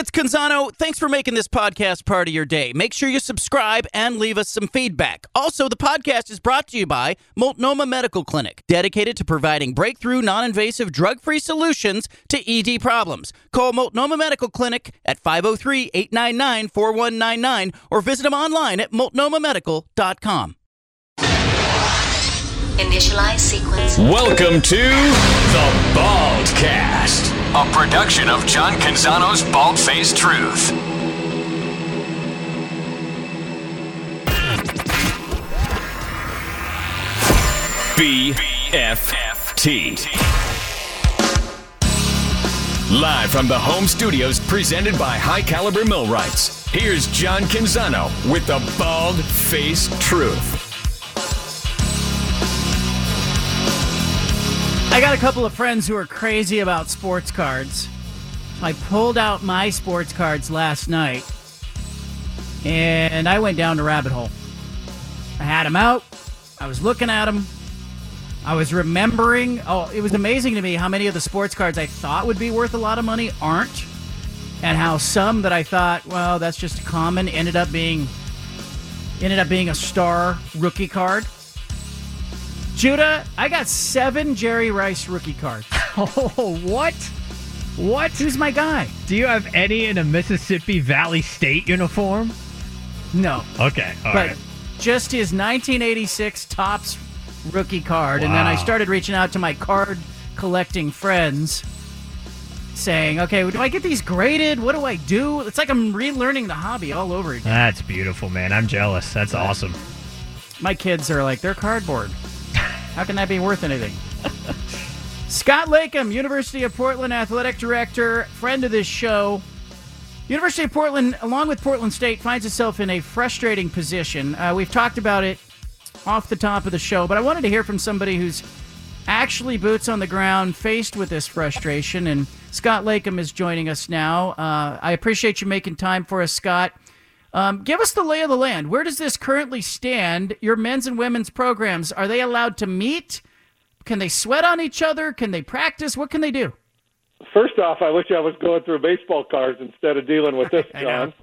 it's Canzano. Thanks for making this podcast part of your day. Make sure you subscribe and leave us some feedback. Also, the podcast is brought to you by Multnomah Medical Clinic, dedicated to providing breakthrough, non-invasive, drug-free solutions to ED problems. Call Multnomah Medical Clinic at 503-899-4199 or visit them online at multnomahmedical.com. Initialize sequence. Welcome to the Baldcast, a production of John Canzano's Bald-Faced Truth. BFFT. Live from the home studios, presented by High Caliber Millwrights. Here's John Canzano with the Bald-Faced Truth. I got a couple of friends who are crazy about sports cards. I pulled out my sports cards last night, and I went down the rabbit hole. I had them out. I was looking at them. I was remembering. Oh, it was amazing to me how many of the sports cards I thought would be worth a lot of money aren't, and how some that I thought, well, that's just common, ended up being a star rookie card. Judah, I got 7 Jerry Rice rookie cards. Oh, what? What? Who's my guy? Do you have any in a Mississippi Valley State uniform? No. Okay, all right. Just his 1986 Topps rookie card. Wow. And then I started reaching out to my card collecting friends saying, okay, do I get these graded? What do I do? It's like I'm relearning the hobby all over again. That's beautiful, man. I'm jealous. That's awesome. My kids are like, they're cardboard. How can that be worth anything? Scott Lakem, University of Portland Athletic Director, friend of this show. University of Portland, along with Portland State, finds itself in a frustrating position. We've talked about it off the top of the show, but I wanted to hear from somebody who's actually boots on the ground, faced with this frustration, and Scott Lakem is joining us now. I appreciate you making time for us, Scott. Give us the lay of the land. Where does this currently stand? Your men's and women's programs, are they allowed to meet? Can they sweat on each other? Can they practice? What can they do? First off, I wish I was going through baseball cards instead of dealing with this, John.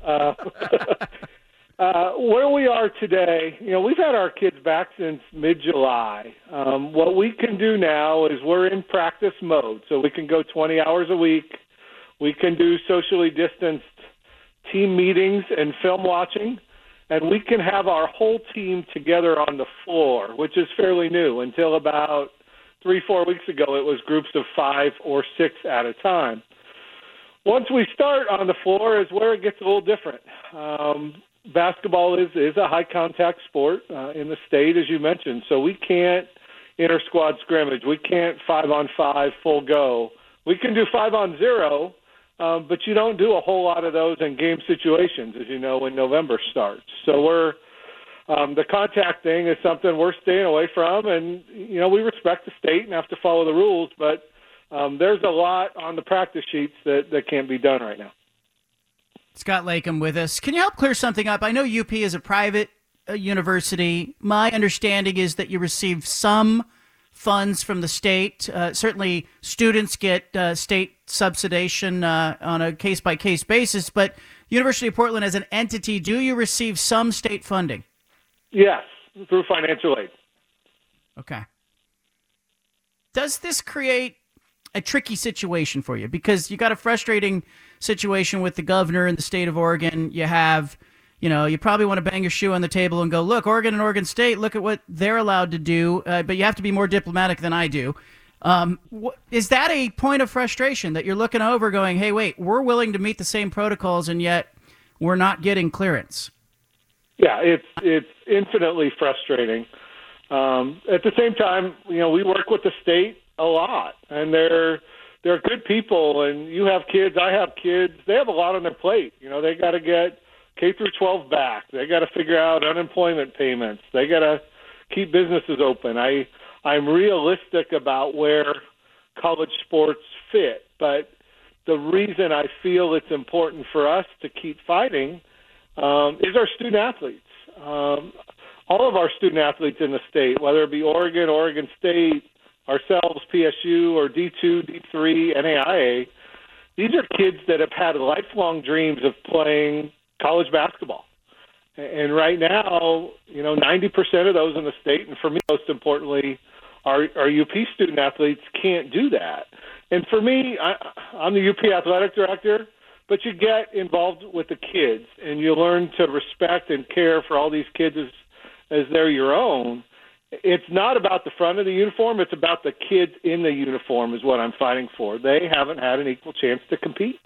Where we are today, we've had our kids back since mid-July. What we can do now is we're in practice mode, so we can go 20 hours a week. We can do socially distanced team meetings and film watching, and we can have our whole team together on the floor, which is fairly new. Until about 3-4 weeks ago, it was groups of 5 or 6 at a time. Once we start on the floor is where it gets a little different. Basketball is a high-contact sport in the state, as you mentioned, so we can't inter-squad scrimmage. We can't 5-on-5 full go. We can do 5-on-0, but you don't do a whole lot of those in game situations, as you know, when November starts. So the contact thing is something we're staying away from, and, we respect the state and have to follow the rules, but there's a lot on the practice sheets that can't be done right now. Scott Lakem with us. Can you help clear something up? I know UP is a private university. My understanding is that you receive some funds from the state. Certainly students get state subsidization on a case-by-case basis, but University of Portland as an entity, do you receive some state funding? Yes, through financial aid. Okay. Does this create a tricky situation for you? Because you got a frustrating situation with the governor in the state of Oregon. You have... you probably want to bang your shoe on the table and go, look, Oregon and Oregon State, look at what they're allowed to do, but you have to be more diplomatic than I do. Is that a point of frustration that you're looking over going, hey, wait, we're willing to meet the same protocols and yet we're not getting clearance? Yeah, it's infinitely frustrating. At the same time, we work with the state a lot, and they're good people, and you have kids, I have kids. They have a lot on their plate. They got to get K through 12 back. They got to figure out unemployment payments. They got to keep businesses open. I'm realistic about where college sports fit, but the reason I feel it's important for us to keep fighting is our student athletes. All of our student athletes in the state, whether it be Oregon, Oregon State, ourselves, PSU, or D2, D3, NAIA, these are kids that have had lifelong dreams of playing college basketball. And right now, 90% of those in the state, and for me, most importantly, our UP student athletes can't do that. And for me, I'm the UP athletic director, but you get involved with the kids, and you learn to respect and care for all these kids as they're your own. It's not about the front of the uniform. It's about the kids in the uniform is what I'm fighting for. They haven't had an equal chance to compete.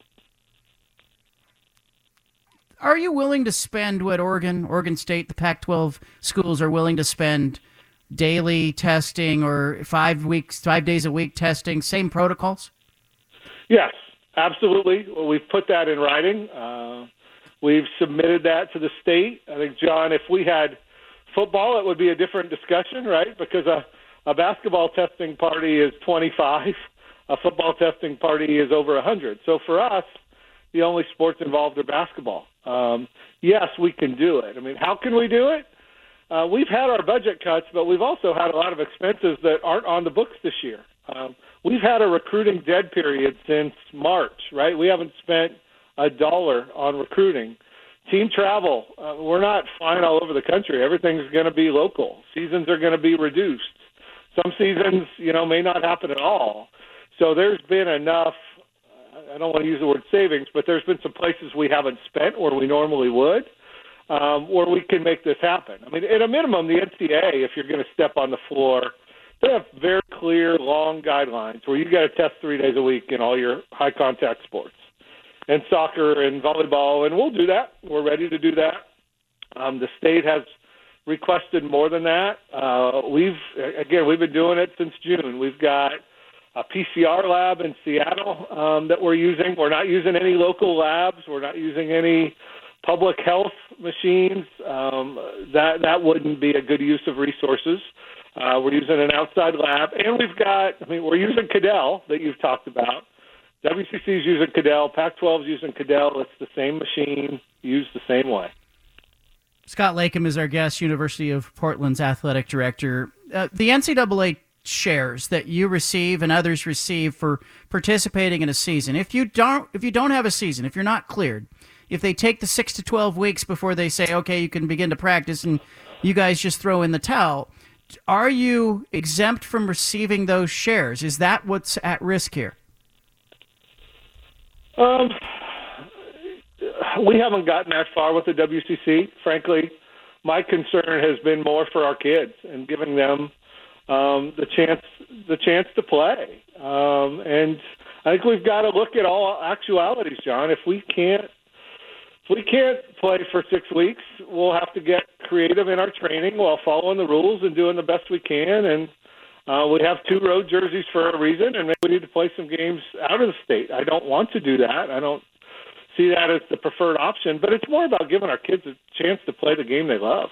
Are you willing to spend what Oregon State, the Pac-12 schools are willing to spend daily testing or 5 days a week testing, same protocols? Yes, absolutely. Well, we've put that in writing. We've submitted that to the state. I think, John, if we had football, it would be a different discussion, right? Because a basketball testing party is 25. A football testing party is over 100. So for us, the only sports involved are basketball. Yes, we can do it. I mean, how can we do it? We've had our budget cuts, but we've also had a lot of expenses that aren't on the books this year. We've had a recruiting dead period since March, right? We haven't spent $1 on recruiting. Team travel, we're not flying all over the country. Everything's going to be local. Seasons are going to be reduced. Some seasons, may not happen at all. So there's been enough, I don't want to use the word savings, but there's been some places we haven't spent where we normally would, where we can make this happen. I mean, at a minimum, the NCAA, if you're going to step on the floor, they have very clear, long guidelines where you got to test 3 days a week in all your high-contact sports, and soccer and volleyball, and we'll do that. We're ready to do that. The state has requested more than that. We've been doing it since June. We've got a PCR lab in Seattle that we're using. We're not using any local labs. We're not using any public health machines. That wouldn't be a good use of resources. We're using an outside lab, and we're using Cadell that you've talked about. WCC is using Cadell. Pac-12 is using Cadell. It's the same machine, used the same way. Scott Lakem is our guest, University of Portland's athletic director. The NCAA shares that you receive and others receive for participating in a season. If you don't have a season, if you're not cleared, if they take the 6 to 12 weeks before they say, okay, you can begin to practice, and you guys just throw in the towel, are you exempt from receiving those shares? Is that what's at risk here? We haven't gotten that far with the WCC. Frankly, my concern has been more for our kids and giving them the chance to play. And I think we've got to look at all actualities, John. If we can't play for 6 weeks, we'll have to get creative in our training while following the rules and doing the best we can. And we have 2 road jerseys for a reason, and maybe we need to play some games out of the state. I don't want to do that. I don't see that as the preferred option, but it's more about giving our kids a chance to play the game they love.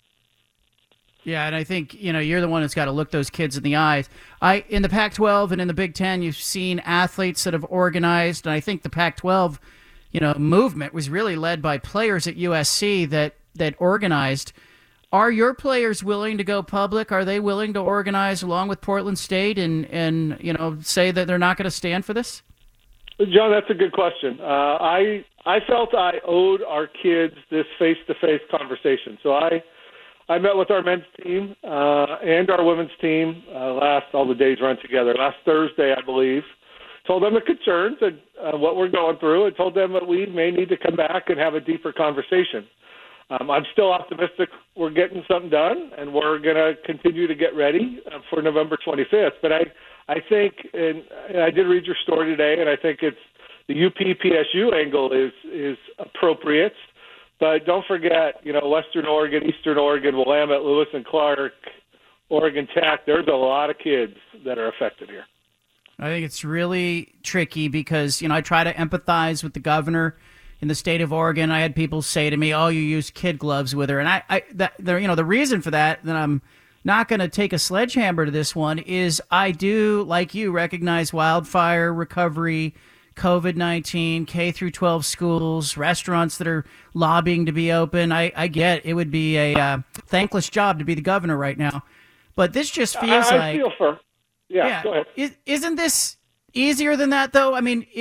Yeah, and I think, you're the one that's got to look those kids in the eyes. In the Pac-12 and in the Big Ten, you've seen athletes that have organized, and I think the Pac-12, movement was really led by players at USC that organized. Are your players willing to go public? Are they willing to organize along with Portland State and say that they're not going to stand for this? John, that's a good question. I felt I owed our kids this face-to-face conversation. So I met with our men's team and our women's team all the days run together. Last Thursday, I believe. Told them the concerns and what we're going through, and told them that we may need to come back and have a deeper conversation. I'm still optimistic we're getting something done, and we're going to continue to get ready for November 25th. But I think, and I did read your story today, and I think it's the UP-PSU angle is appropriate. But don't forget, Western Oregon, Eastern Oregon, Willamette, Lewis and Clark, Oregon Tech, there's a lot of kids that are affected here. I think it's really tricky because, I try to empathize with the governor in the state of Oregon. I had people say to me, "Oh, you use kid gloves with her," and the reason for that I'm not going to take a sledgehammer to this one is I do, like you, recognize wildfire recovery, COVID-19, K through 12 schools, restaurants that are lobbying to be open. I get it would be a thankless job to be the governor right now, but this just feels I feel for. Yeah, go ahead. Isn't this easier than that, though? I mean,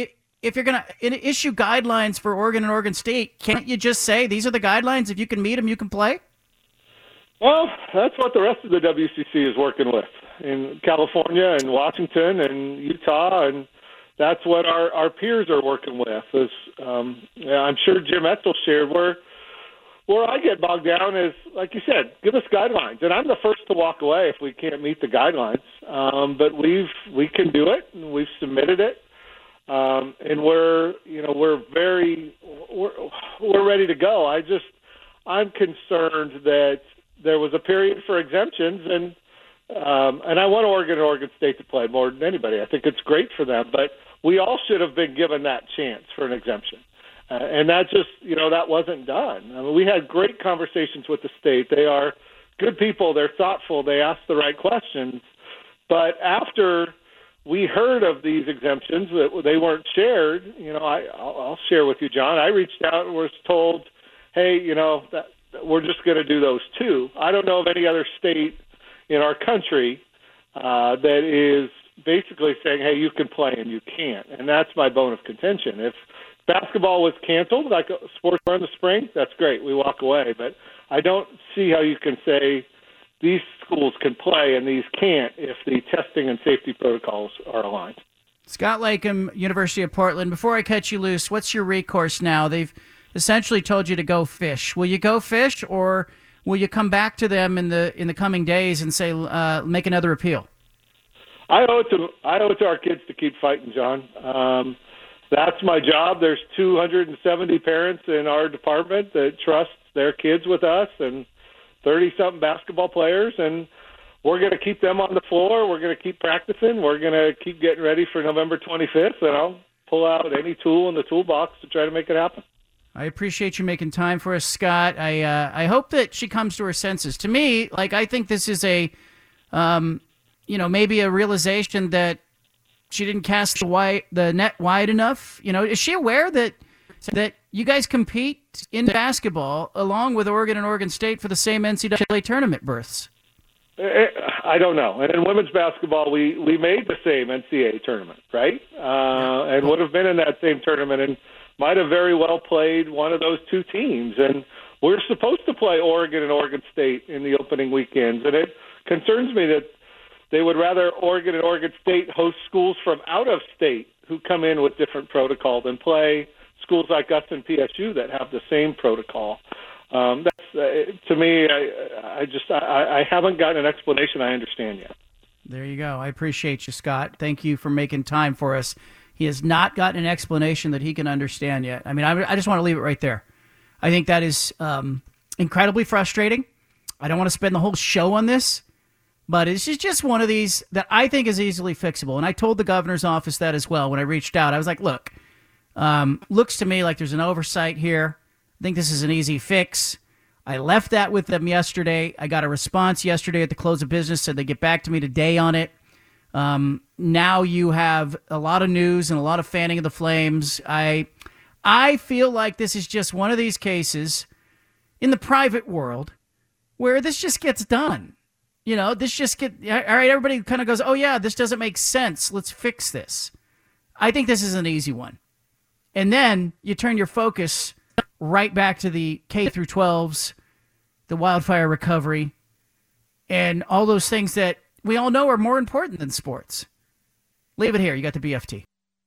if you're going to issue guidelines for Oregon and Oregon State, can't you just say these are the guidelines? If you can meet them, you can play? Well, that's what the rest of the WCC is working with in California and Washington and Utah, and that's what our peers are working with. I'm sure Jim Etzel shared where I get bogged down is, like you said, give us guidelines. And I'm the first to walk away if we can't meet the guidelines. But we can do it, and we've submitted it. And we're ready to go. I'm concerned that there was a period for exemptions, and I want Oregon and Oregon State to play more than anybody. I think it's great for them, but we all should have been given that chance for an exemption. And that just, that wasn't done. I mean, we had great conversations with the state. They are good people. They're thoughtful. They ask the right questions. But after we heard of these exemptions, that they weren't shared, I'll share with you, John. I reached out and was told, hey, that we're just going to do those two. I don't know of any other state in our country that is basically saying, hey, you can play and you can't. And that's my bone of contention. If basketball was canceled, like sports are in the spring, that's great. We walk away. But I don't see how you can say these schools can play and these can't if the testing and safety protocols are aligned. Scott Lakem, University of Portland. Before I cut you loose, what's your recourse now? They've essentially told you to go fish. Will you go fish, or will you come back to them in the coming days and say make another appeal? I owe it to our kids to keep fighting, John. That's my job. There's 270 parents in our department that trust their kids with us, and 30-something basketball players, and we're going to keep them on the floor. We're going to keep practicing. We're going to keep getting ready for November 25th, and I'll pull out any tool in the toolbox to try to make it happen. I appreciate you making time for us, Scott. I hope that she comes to her senses. To me, I think this is a, maybe a realization that she didn't cast the net wide enough. Is she aware that you guys compete in basketball along with Oregon and Oregon State for the same NCAA tournament berths? I don't know. And in women's basketball, we made the same NCAA tournament, right? And would have been in that same tournament and might have very well played one of those two teams. And we're supposed to play Oregon and Oregon State in the opening weekends. And it concerns me that they would rather Oregon and Oregon State host schools from out of state who come in with different protocol than play schools like us and PSU that have the same protocol. That's to me, I haven't gotten an explanation I understand yet. There you go. I appreciate you, Scott. Thank you for making time for us. He has not gotten an explanation that he can understand yet. I mean, I just want to leave it right there. I think that is incredibly frustrating. I don't want to spend the whole show on this, but it's just one of these that I think is easily fixable. And I told the governor's office that as well when I reached out. I was like, look, looks to me like there's an oversight here. I think this is an easy fix. I left that with them yesterday. I got a response yesterday at the close of business, said they get back to me today on it. Now you have a lot of news and a lot of fanning of the flames. I feel like this is just one of these cases in the private world where this just gets done. This just all right, everybody kind of goes, oh yeah, this doesn't make sense. Let's fix this. I think this is an easy one. And then you turn your focus right back to the K through 12s, the wildfire recovery, and all those things that we all know are more important than sports. Leave it here. You got the BFT.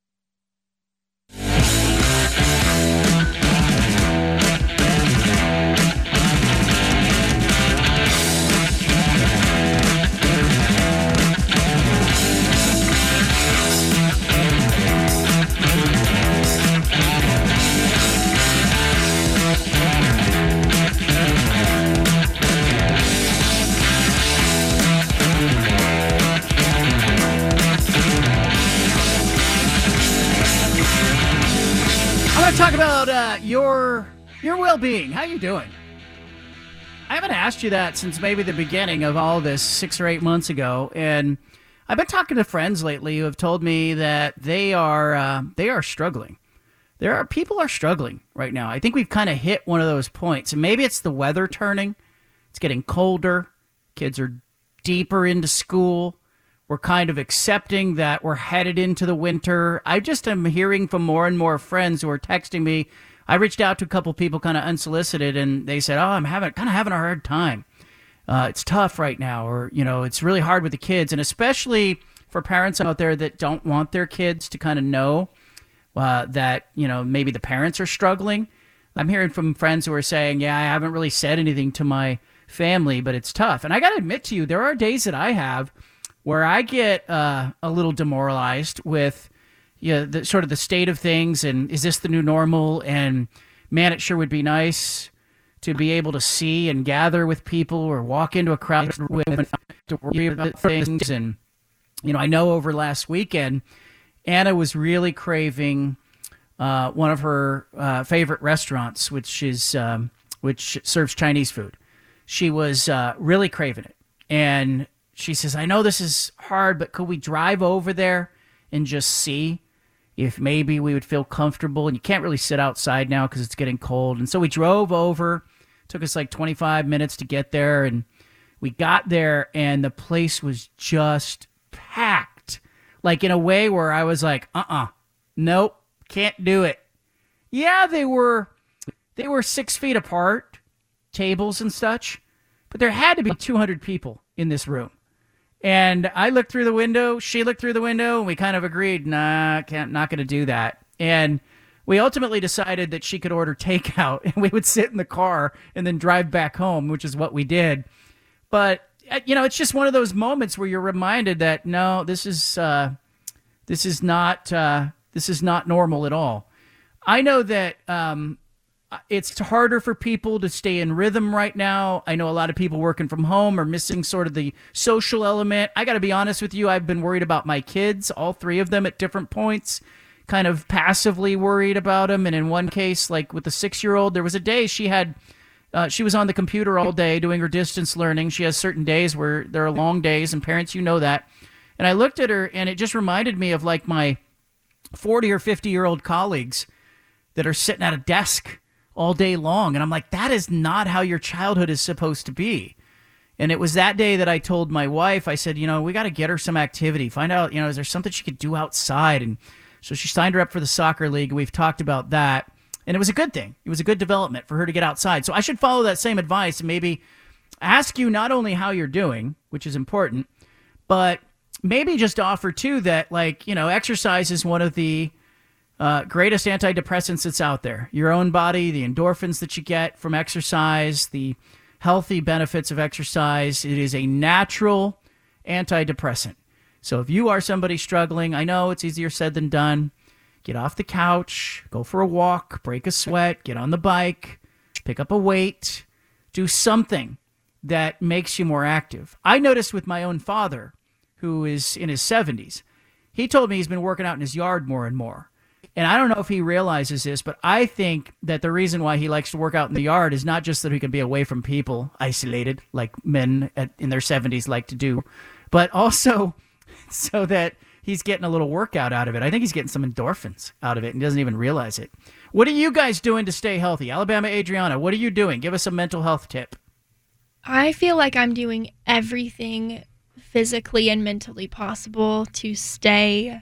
I want to talk about your well-being. How you doing? I haven't asked you that since maybe the beginning of all this 6 or 8 months ago, and I've been talking to friends lately who have told me that they are struggling. People are struggling right now. I think we've kind of hit one of those points, and maybe it's the weather turning. It's getting colder. Kids are deeper into school. We're kind of accepting that we're headed into the winter. I just am hearing from more and more friends who are texting me. I reached out to a couple people kind of unsolicited, and they said, I'm having a hard time. It's tough right now, or, it's really hard with the kids. And especially for parents out there that don't want their kids to kind of know that, maybe the parents are struggling. I'm hearing from friends who are saying, I haven't really said anything to my family, but it's tough. And I got to admit to you, there are days that I have where I get a little demoralized with the sort of the state of things, and is this the new normal? And man, it sure would be nice to be able to see and gather with people or walk into a crowd with to worry about things. And, I know over last weekend, Anna was really craving one of her favorite restaurants, which serves Chinese food. She was really craving it. And she says, I know this is hard, but could we drive over there and just see if maybe we would feel comfortable? And you can't really sit outside now because it's getting cold. And so we drove over. Took us like 25 minutes to get there. And we got there, and the place was just packed. Like in a way where I was like, nope, can't do it. Yeah, they were 6 feet apart, tables and such. But there had to be 200 people in this room. And I looked through the window, she looked through the window, and we kind of agreed, not going to do that. And we ultimately decided that she could order takeout, and we would sit in the car and then drive back home, which is what we did. But, it's just one of those moments where you're reminded that, no, this is not normal at all. I know that it's harder for people to stay in rhythm right now. I know a lot of people working from home are missing sort of the social element. I got to be honest with you. I've been worried about my kids, all three of them at different points, kind of passively worried about them. And in one case, like with the 6-year-old, there was a day she was on the computer all day doing her distance learning. She has certain days where there are long days, and parents, that. And I looked at her, and it just reminded me of like my 40 or 50-year-old colleagues that are sitting at a desk all day long. And I'm like, that is not how your childhood is supposed to be. And it was that day that I told my wife, I said, we got to get her some activity. Find out, is there something she could do outside? And so she signed her up for the soccer league. We've talked about that. And it was a good thing. It was a good development for her to get outside. So I should follow that same advice and maybe ask you not only how you're doing, which is important, but maybe just offer too that, exercise is one of the greatest antidepressants that's out there. Your own body, the endorphins that you get from exercise, the healthy benefits of exercise. It is a natural antidepressant. So if you are somebody struggling, I know it's easier said than done. Get off the couch, go for a walk, break a sweat, get on the bike, pick up a weight, do something that makes you more active. I noticed with my own father, who is in his 70s, he told me he's been working out in his yard more and more. And I don't know if he realizes this, but I think that the reason why he likes to work out in the yard is not just that he can be away from people, isolated, like men in their 70s like to do, but also so that he's getting a little workout out of it. I think he's getting some endorphins out of it and doesn't even realize it. What are you guys doing to stay healthy? Alabama Adriana, what are you doing? Give us a mental health tip. I feel like I'm doing everything physically and mentally possible to stay,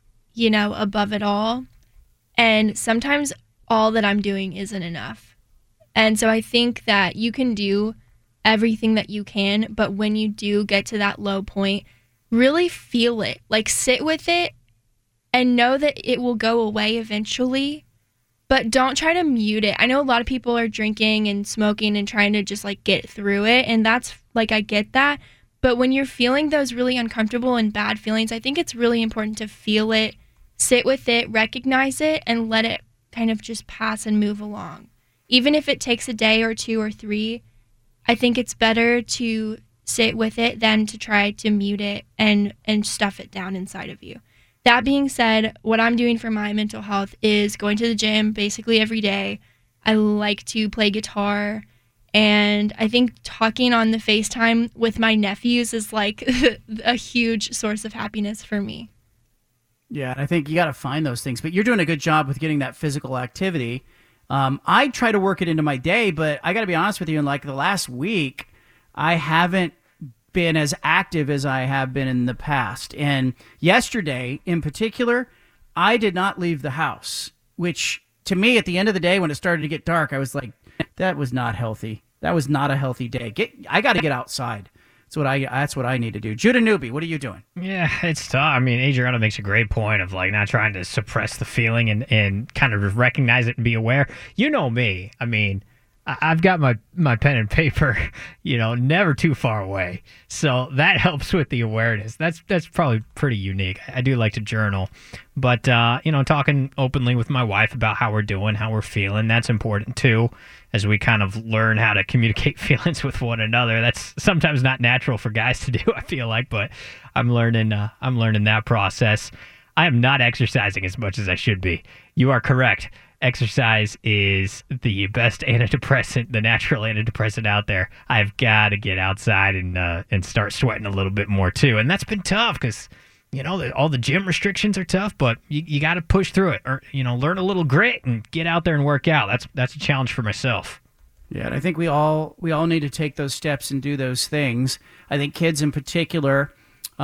above it all. And sometimes all that I'm doing isn't enough. And so I think that you can do everything that you can, but when you do get to that low point, really feel it, sit with it and know that it will go away eventually, but don't try to mute it. I know a lot of people are drinking and smoking and trying to just get through it. And that's I get that. But when you're feeling those really uncomfortable and bad feelings, I think it's really important to feel it, sit with it, recognize it, and let it kind of just pass and move along. Even if it takes a day or 2 or 3, I think it's better to sit with it than to try to mute it and stuff it down inside of you. That being said, what I'm doing for my mental health is going to the gym basically every day. I like to play guitar, and I think talking on the FaceTime with my nephews is a huge source of happiness for me. Yeah, I think you got to find those things, but you're doing a good job with getting that physical activity. I try to work it into my day, but I got to be honest with you, in the last week, I haven't been as active as I have been in the past. And yesterday, in particular, I did not leave the house, which to me, at the end of the day, when it started to get dark, I was like, that was not healthy. That was not a healthy day. I got to get outside. That's what I need to do. Judah Newby, what are you doing? Yeah, it's tough. I mean, Adriana makes a great point of like not trying to suppress the feeling and kind of recognize it and be aware. You know me. I mean, I've got my pen and paper, never too far away. So that helps with the awareness. That's probably pretty unique. I do like to journal. But, talking openly with my wife about how we're doing, how we're feeling, that's important too, as we kind of learn how to communicate feelings with one another. That's sometimes not natural for guys to do, I feel like, but I'm learning that process. I am not exercising as much as I should be. You are correct. Exercise is the best antidepressant, the natural antidepressant out there. I've got to get outside and start sweating a little bit more too. And that's been tough because, all the gym restrictions are tough, but you got to push through it or, learn a little grit and get out there and work out. That's a challenge for myself. Yeah, and I think we all need to take those steps and do those things. I think kids in particular,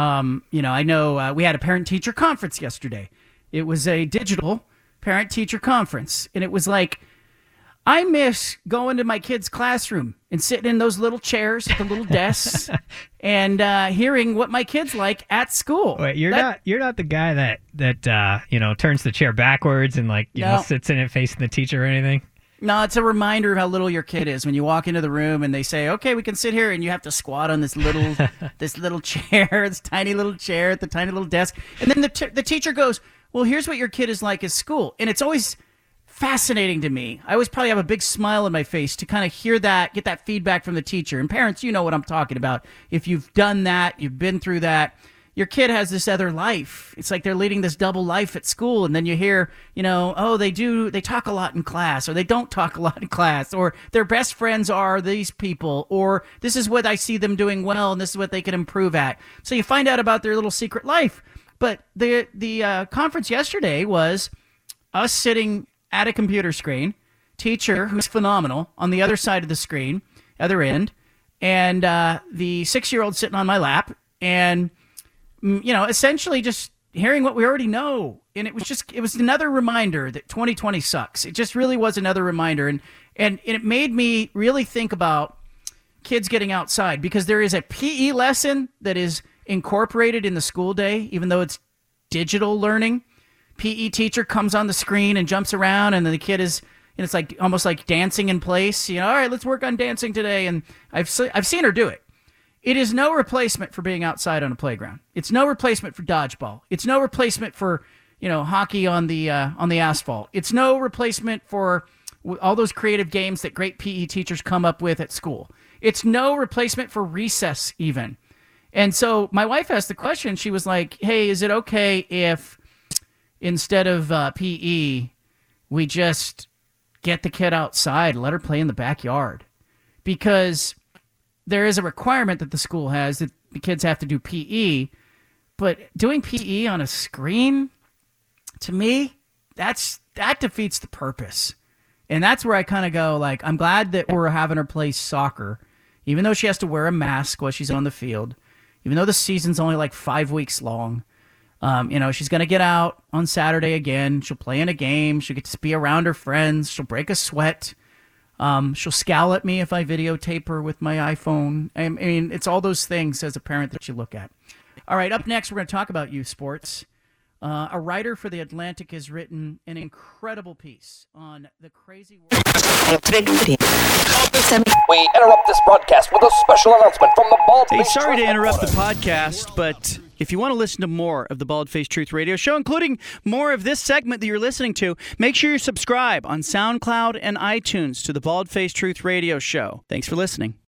I know we had a parent-teacher conference yesterday. It was a digital parent-teacher conference, and it was like, I miss going to my kid's classroom and sitting in those little chairs at the little desks and hearing what my kids like at school. Wait, you're not the guy that turns the chair backwards and sits in it facing the teacher or anything? No, it's a reminder of how little your kid is when you walk into the room and they say, "Okay, we can sit here," and you have to squat on this little chair, this tiny little chair at the tiny little desk, and then the teacher goes, "Well, here's what your kid is like at school," and it's always fascinating to me. I always probably have a big smile on my face to kind of hear that, get that feedback from the teacher. And parents, you know what I'm talking about. If you've done that, you've been through that, your kid has this other life. It's like they're leading this double life at school. And then you hear, they talk a lot in class, or they don't talk a lot in class, or their best friends are these people, or this is what I see them doing well, and this is what they can improve at. So you find out about their little secret life. But the conference yesterday was us sitting at a computer screen, teacher who's phenomenal on the other side of the screen, other end, and the 6-year-old sitting on my lap, and essentially just hearing what we already know. And it was another reminder that 2020 sucks. It just really was another reminder, and it made me really think about kids getting outside, because there is a PE lesson that is incorporated in the school day, even though it's digital learning. PE teacher comes on the screen and jumps around, and then the kid is, and it's like almost like dancing in place. All right, let's work on dancing today. And I've seen her do it. It is no replacement for being outside on a playground. It's no replacement for dodgeball. It's no replacement for hockey on the asphalt. It's no replacement for all those creative games that great PE teachers come up with at school. It's no replacement for recess even. And so my wife asked the question. She was like, "Hey, is it okay if instead of PE, we just get the kid outside, let her play in the backyard?" Because there is a requirement that the school has that the kids have to do PE, but doing PE on a screen, to me, that defeats the purpose. And that's where I kind of go, like, I'm glad that we're having her play soccer, even though she has to wear a mask while she's on the field, even though the season's only like 5 weeks long. She's going to get out on Saturday again. She'll play in a game. She'll get to be around her friends. She'll break a sweat. She'll scowl at me if I videotape her with my iPhone. I mean, it's all those things as a parent that you look at. All right, up next, we're going to talk about youth sports. A writer for The Atlantic has written an incredible piece on the crazy world. We interrupt this broadcast with a special announcement from the Bald Face. Hey, sorry to interrupt the podcast, but if you want to listen to more of the Bald Face Truth Radio Show, including more of this segment that you're listening to, make sure you subscribe on SoundCloud and iTunes to the Bald Face Truth Radio Show. Thanks for listening.